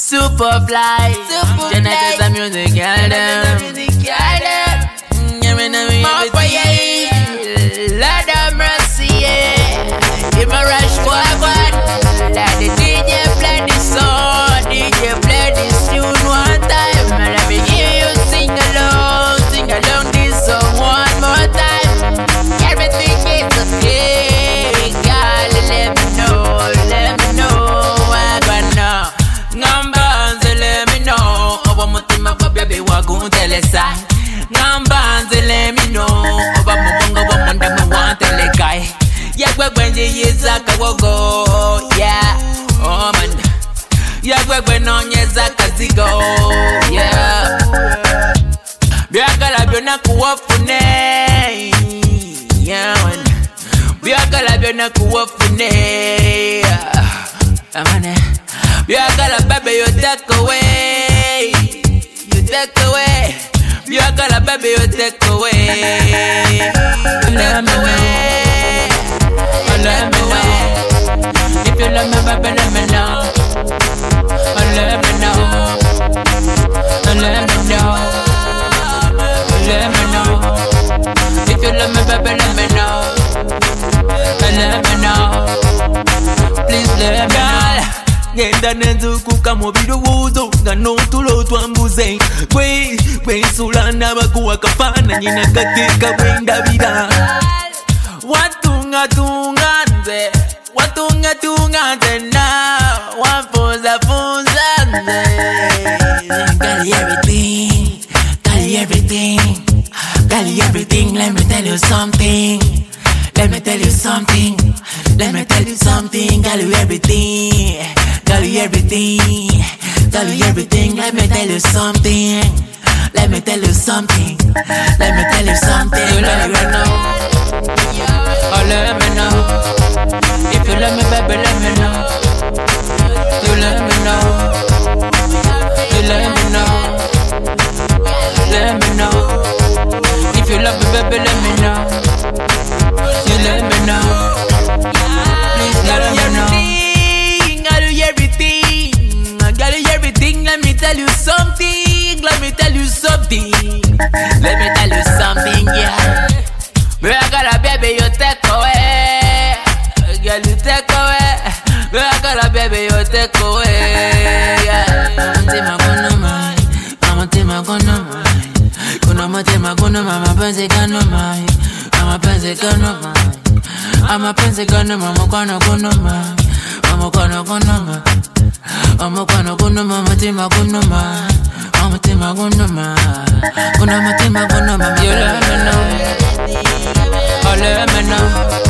Superfly, Genesis and music, girl, them. More for you, Lord of mercy, yeah. Give me rush for one. Let the DJ play this song, DJ play this tune one time. And let me hear you sing along this song one more time. Everything is okay, girl. Let me know I'm gonna. Ngambanze, let me know. Oba mutima kwa baby wagu telesa. Ngambanze, let me know. Oba mubongo wa manda mwantele kai. Yagwe gwenje yezaka wogo, yeah. Oh man. Yagwe gwenonyeza kazigo, yeah. Byagala byonna kuwafune, yeah man. Byagala byonna kuwafune, amane. Byagala baby you take away, Byagala baby you take away, let me know. If you love me baby let me know, let me know. If you love me baby let me know, please let me know. Ngenda nenzukuka mu birowoozo nga n'otulo twambuze gwe nsula n'abakuwa kafaananyi nakateeka bwe ndabira watunga nze na wamfunza nze. Got everything, let me tell you something. Got you everything, got you everything, let me tell you something. You let me know, oh let me know. If you love me baby let me know. You let me know. If you love me baby let me know. You let me know. Please let me know. I do everything, let me tell you something. Let me tell you something, yeah. Byagala baby you take away, girl you take away. Byagala baby you take away, yeah. Mama penzi gano mai. Mama penzi gano mama kono kono mai. Mama kono kono mai. Mama kono kono mama tima kono mai. Mama tima kono mai. Kono mama tima kono mai. You let me know. Oh let me know.